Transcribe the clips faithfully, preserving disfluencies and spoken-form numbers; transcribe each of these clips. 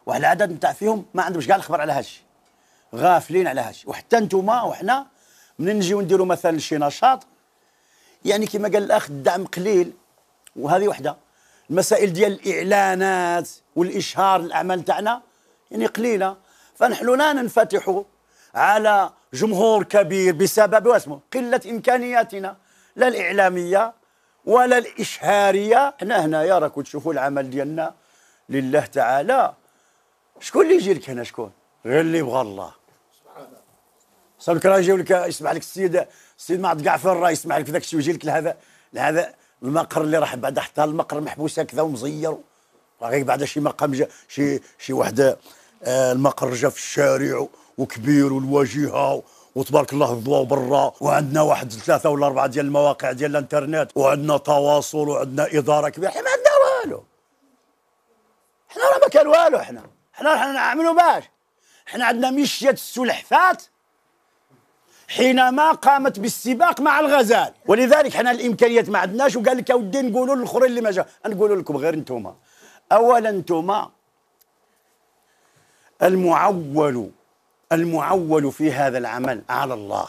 واحد العدد نتاع فيهم ما عندهمش كاع الخبر على هادشي، غافلين على هادشي. وحتى نتوما وحنا منين نجيو نديروا مثلا شي نشاط، يعني كما قال الاخ الدعم قليل، وهذه وحده. المسائل ديال الاعلانات والاشهار الاعمال تاعنا يعني قليله، فنحن لا ننفتح على جمهور كبير بسبب واسمه قله امكانياتنا، لا الاعلاميه ولا الاشهاريه. حنا هنايا راكم تشوفوا العمل ديالنا لله تعالى. شكون اللي يجي لك هنا؟ شكون؟ غير اللي يبغى الله. صافي راه يجيو لك يسمح لك السيد السيد معط كاع فين راه يسمح لك في ذاك الشيء ويجي لك لهذا لهذا المقر اللي راح بعد حتى المقر محبوس هكذا ومزير، راه غير بعد شي مقام جا شي شي وحده آه المقر جا في الشارع وكبير والواجهه وتبارك الله الضوء برا، وعندنا واحد ثلاثه ولا اربعه ديال المواقع ديال الانترنت، وعندنا تواصل وعندنا اداره كبيره. حنا ما عندنا والو، حنا راه ما كان والو. حنا حنا راح نعملوا باش حنا عندنا مشية السلحفات حينما قامت بالسباق مع الغزال، ولذلك حنا الامكانيات ما عندناش. وقال لك يا ودي نقولوا للاخرين اللي ما جا، نقولوا لكم غير انتوما. اولا انتوما المعول المعول في هذا العمل على الله،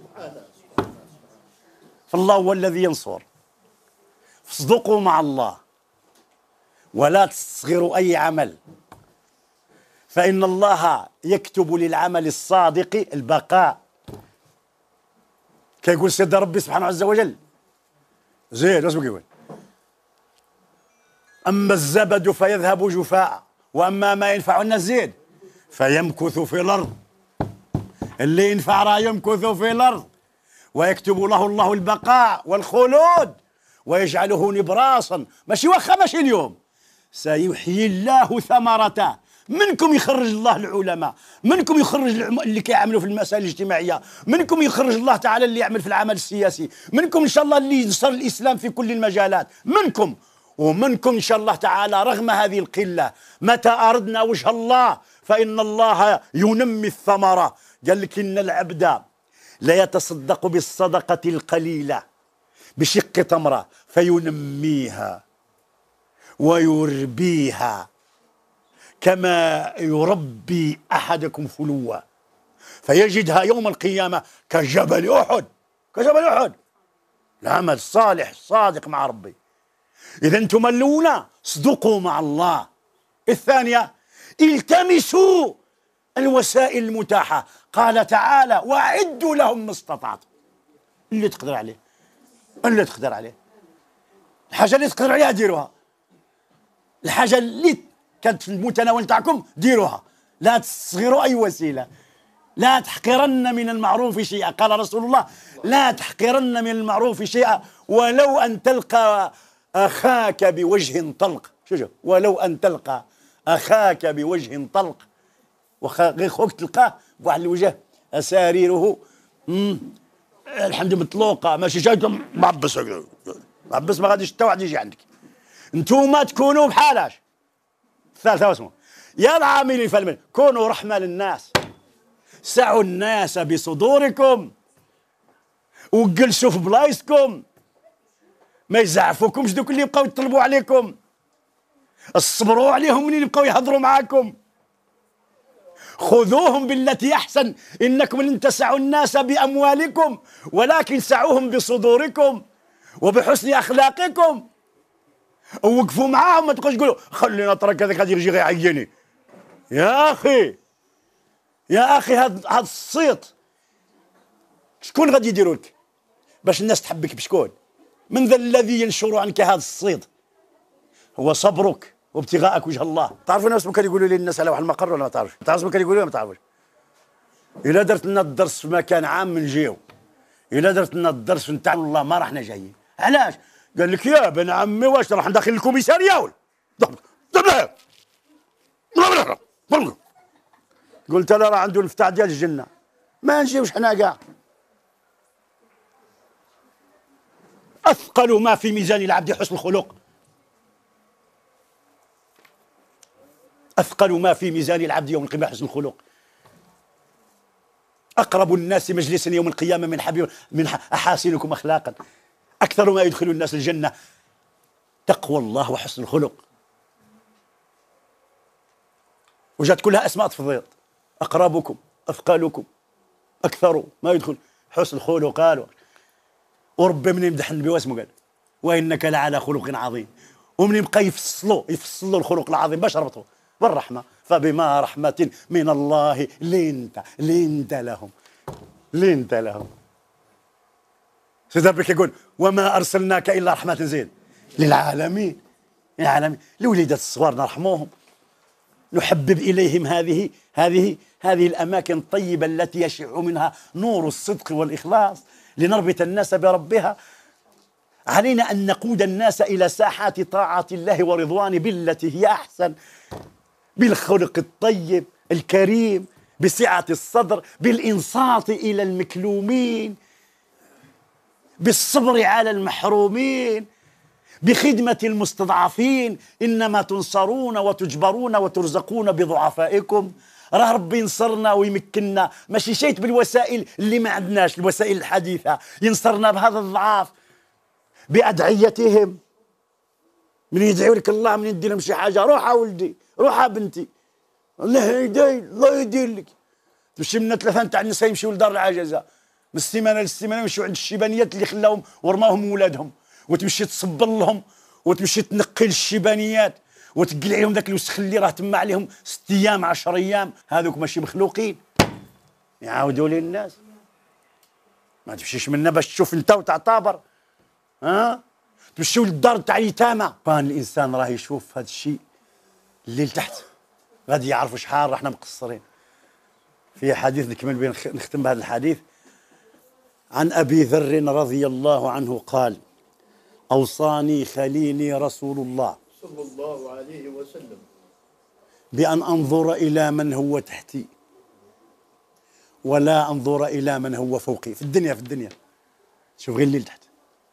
فالله هو الذي ينصر. فاصدقوا مع الله ولا تستصغروا اي عمل، فإن الله يكتب للعمل الصادق البقاء. كيقول سيدنا ربي سبحانه عز وجل زيد واش كيقول؟ أما الزبد فيذهب جفاء وأما ما ينفع الناس زيد فيمكث في الأرض. اللي ينفع راه يمكث في الأرض، ويكتب له الله البقاء والخلود ويجعله نبراسا. ماشي واخا ماشي اليوم، سيحيي الله ثمرته. منكم يخرج الله العلماء، منكم يخرج اللي كيعملوا في المسائل الاجتماعيه، منكم يخرج الله تعالى اللي يعمل في العمل السياسي، منكم ان شاء الله اللي ينصر الاسلام في كل المجالات، منكم ومنكم ان شاء الله تعالى. رغم هذه القله متى اردنا وجه الله فان الله ينمي الثمره. قال لك ان العبد لا يتصدق بالصدقه القليله بشق تمره فينميها ويربيها كما يربي أحدكم فلوا فيجدها يوم القيامة كجبل أحد. كجبل أحد. العمل الصالح الصادق مع ربي. إذا أنتم الأولى صدقوا مع الله، الثانية التمسوا الوسائل المتاحة. قال تعالى وأعدوا لهم ما استطعتم. اللي تقدر عليه، اللي تقدر عليه، الحاجة اللي تقدر عليها ديروها، الحاجة اللي كانت في المتناول تاعكم ديروها. لا تستصغروا أي وسيلة. لا تحقرن من المعروف شيئا، قال رسول الله لا تحقرن من المعروف شيئا ولو أن تلقى أخاك بوجه طلق. شوف ولو أن تلقى أخاك بوجه طلق، وغير خوك تلقاه بواحد الوجه أساريره الحمد مطلوقة ماشي جايكم معبس معبس، ما غاديش حتى واحد يجي عندك. انتوما تكونوا بحالاش. الثالثة واسمه يا العاملين في المال كونوا رحمة للناس، سعوا الناس بصدوركم وجلسوا في بلايصكم، ما يزعفوكمش دوك اللي يبقاو يطلبوا عليكم، اصبروا عليهم منين يبقاو يهضروا معاكم، خذوهم بالتي احسن. انكم لن تسعوا الناس باموالكم ولكن سعوهم بصدوركم وبحسن اخلاقكم. ووقفوا معاهم، ما تبقاش تقولوا خلينا ترك هذاك غادي يجي يعيني. يا اخي يا اخي هاد هاد الصيت شكون غادي يديروا لك باش الناس تحبك؟ بشكون؟ من ذا الذي ينشر عنك هذا الصيت؟ هو صبرك وابتغاءك وجه الله. تعرفوا الناس كانوا يقولوا لي الناس على واحد المقر ولا ما تعرفش؟ تعرفوا كانوا يقولوا ما تعرفوش؟ الا درت لنا الدرس في مكان عام نجيو، الا درت لنا الدرس نتاع والله ما راحنا جايين. علاش؟ قال لك يا بن عمي واش راح ندخل الكوميساريه ولا؟ قلت له راه عنده المفتاح ديال الجنه، ما نجيوش حنا كاع. اثقل ما في ميزان العبد حسن الخلق. اثقل ما في ميزان العبد يوم القيامه حسن الخلق. اقرب الناس مجلسا يوم القيامه من حبيب من احاسنكم اخلاقا. اكثر ما يدخل الناس الجنه تقوى الله وحسن الخلق. وجات كلها أسماء تفضيل، أقربكم، أثقلكم، أكثر ما يدخل، حسن الخلق قالوا. وربي من يمدح النبي واسمه قال وإنك لعلى خلق عظيم، ومن يبقى يفصلوا يفصلوا الخلق العظيم باش ربطوا بالرحمة، فبما رحمة من الله لنت لنت لهم لنت لهم. سيدنا ربك يقول وما أرسلناك إلا رحمة زين للعالمين، العالمين الوليدات الصغار نرحموهم، نحبب إليهم هذه هذه هذه الأماكن الطيبة التي يشع منها نور الصدق والإخلاص، لنربط الناس بربها. علينا أن نقود الناس إلى ساحات طاعة الله ورضوانه بالتي هي أحسن، بالخلق الطيب الكريم، بسعة الصدر، بالإنصات إلى المكلومين، بالصبر على المحرومين، بخدمة المستضعفين. إنما تنصرون وتجبرون وترزقون بضعفائكم. راه ربي ينصرنا ويمكننا، ماشي شيء بالوسائل اللي ما عندناش، الوسائل الحديثة، ينصرنا بهذا الضعاف بأدعيتهم. من يدعوا لك الله، من يدي لهم شي حاجة، روح ولدي، روح بنتي، الله يهدي، الله يدير لك. تمشي من ثلاثة تاع النساء يمشيوا لدار العجزة، من السيمانة للسيمانة يمشيوا عند الشيبانيات اللي خلاهم ورماهم ولادهم، وتمشي تصبر لهم، وتمشي تنقي الشيبانيات، وتقلع عليهم ذاك الوسخ اللي راه تما عليهم ست ايام عشر ايام. هذوك ماشي مخلوقين يعاودوا للناس. ما تمشيش منا باش تشوف انت وتعتبر، ها تمشيو للدار تاع اليتامى. كان الانسان راه يشوف هذا الشيء اللي لتحت غادي يعرفوا شحال راحنا مقصرين. في حديث نكمل بين نختم بهذا الحديث عن ابي ذر رضي الله عنه قال اوصاني خليلي رسول الله صلى الله عليه وسلم بأن أنظر إلى من هو تحتي ولا أنظر إلى من هو فوقي. في الدنيا في الدنيا شوف غير اللي تحت.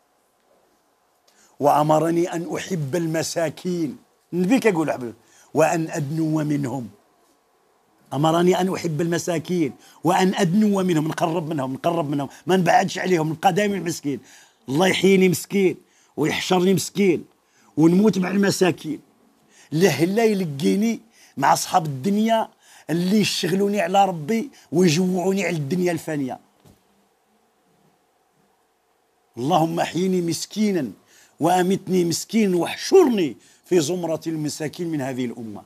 وأمرني أن أحب المساكين، النبي كيقول حبيبي، وأن أدنو منهم. أمرني أن أحب المساكين وأن أدنو منهم، نقرب منهم نقرب منهم، ما نبعدش عليهم، نبقى دائما المسكين. الله يحييني مسكين ويحشرني مسكين ونموت مع المساكين. له لا يلقيني مع أصحاب الدنيا اللي يشغلوني على ربي ويجوعوني على الدنيا الفانية. اللهم احيني مسكينا وأمتني مسكين واحشرني في زمرة المساكين من هذه الأمة.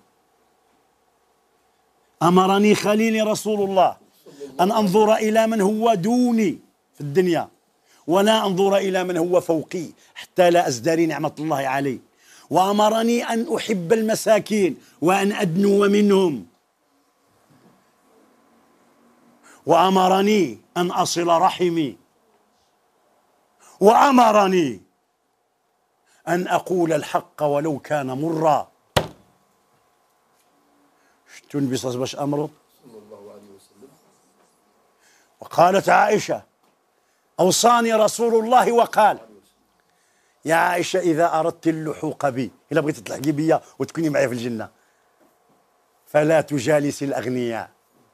أمرني خليلي رسول الله أن أنظر إلى من هو دوني في الدنيا ولا أنظر إلى من هو فوقي حتى لا أزدري نعمة الله علي. وأمرني أن أحب المساكين وأن أدنو منهم. وأمرني أن أصل رحمي. وأمرني أن أقول الحق ولو كان مرا. شتو النبي صلى الله عليه وسلم أمره؟ صلى الله عليه وسلم. وقالت عائشة أوصاني رسول الله وقال يا عائشة إذا أردت اللحوق بي، إلا بغيت تلحقي بيا وتكوني معي في الجنة، فلا تجالسي الأغنياء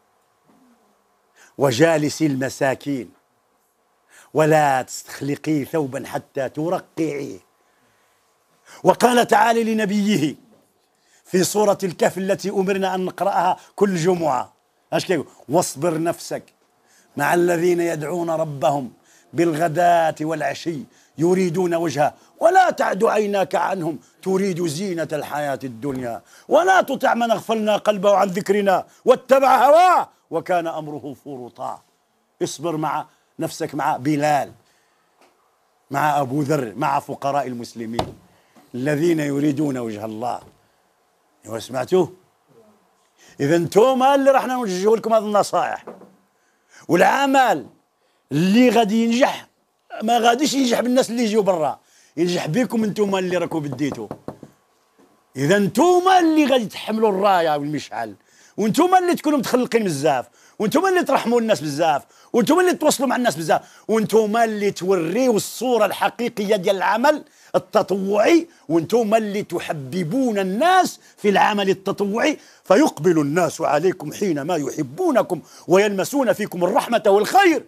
وجالسي المساكين ولا تستخلقي ثوبا حتى ترقعيه. وقال تعالى لنبيه في سورة الكهف التي أمرنا أن نقرأها كل جمعة، اش كيقول؟ واصبر نفسك مع الذين يدعون ربهم بالغداة والعشي يريدون وجهه ولا تعد عيناك عنهم تريد زينة الحياة الدنيا ولا تطع من أغفلنا قلبه عن ذكرنا واتبع هواه وكان أمره فرطا. اصبر مع نفسك مع بلال، مع أبو ذر، مع فقراء المسلمين الذين يريدون وجه الله. وسمعتوه؟ إذا انتم اللي راح نوجه لكم هذه النصائح، والعمل اللي غادي ينجح ما غاديش ينجح بالناس اللي يجيو برا، ينجح بكم انتم اللي راكم بديتوا. اذا انتم اللي غادي تحملوا الرايه والمشعل، وانتم اللي تكونوا متخلقين بزاف، وانتم اللي ترحموا الناس بزاف، وانتم اللي تواصلوا مع الناس بزاف، وانتم اللي توريوا الصوره الحقيقيه ديال العمل التطوعي، وانتم اللي تحببون الناس في العمل التطوعي، فيقبل الناس عليكم حينما يحبونكم ويلمسون فيكم الرحمه والخير.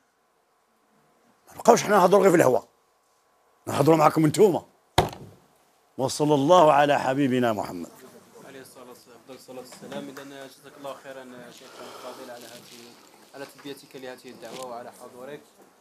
ما نبقاوش حنا نهضروا غير في الهواء، نهضروا معكم انتوما. وصلى الله على حبيبنا محمد. أفضل الصلاة والسلام. إذا جزاك الله خيرا شيخنا الفاضل على هذه على تلبيتك لهذه الدعوة وعلى حضورك.